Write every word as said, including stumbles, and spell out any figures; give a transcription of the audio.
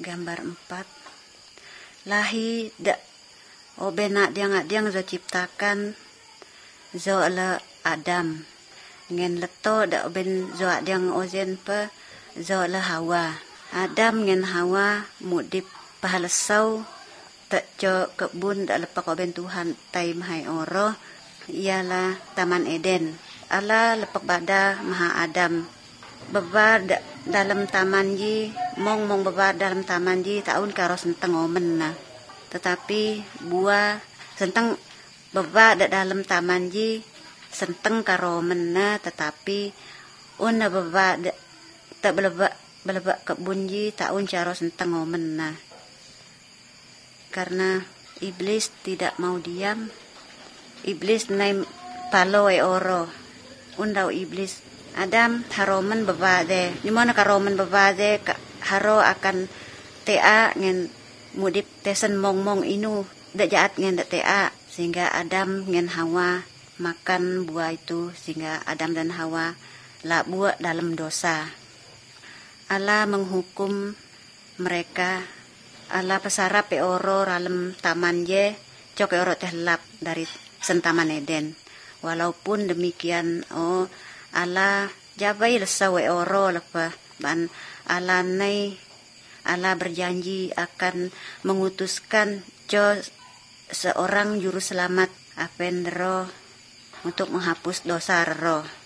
Gambar empat. Lahi da obena diang diang zo ciptakan zo le Adam. Ngen leto da oben zo diang ozen pe zo le Hawa. Adam ngen Hawa mudip pahalesau tak co kebun da lepak oben Tuhan tai mahai oro ialah Taman Eden. Allah lepak bada maha Adam. Bebar da, dalam taman ji mong mong bebar dalam taman ji tahun karo senteng omen na. Tetapi buah senteng bebar da dalam taman ji senteng karo omen na, tetapi una bebar da tak belebak belebak kebun ji tahun karo senteng omen na. Karena iblis tidak mau diam, iblis naim palo e oro undau iblis Adam haromen bebade. Di mana karomen bebade haro akan tea ngen mudip tesen mong-mong inu dak jaat ngen dak tea, sehingga Adam ngen Hawa makan buah itu, sehingga Adam dan Hawa la buah dalam dosa. Allah menghukum mereka. Allah pesara pe oro dalam taman je cok oro tehlap dari sentaman Eden. Walaupun demikian oh Allah jabai lesawe oro lepa ban Allah nai Allah berjanji akan mengutuskan jo seorang juru selamat apendro untuk menghapus dosa ro.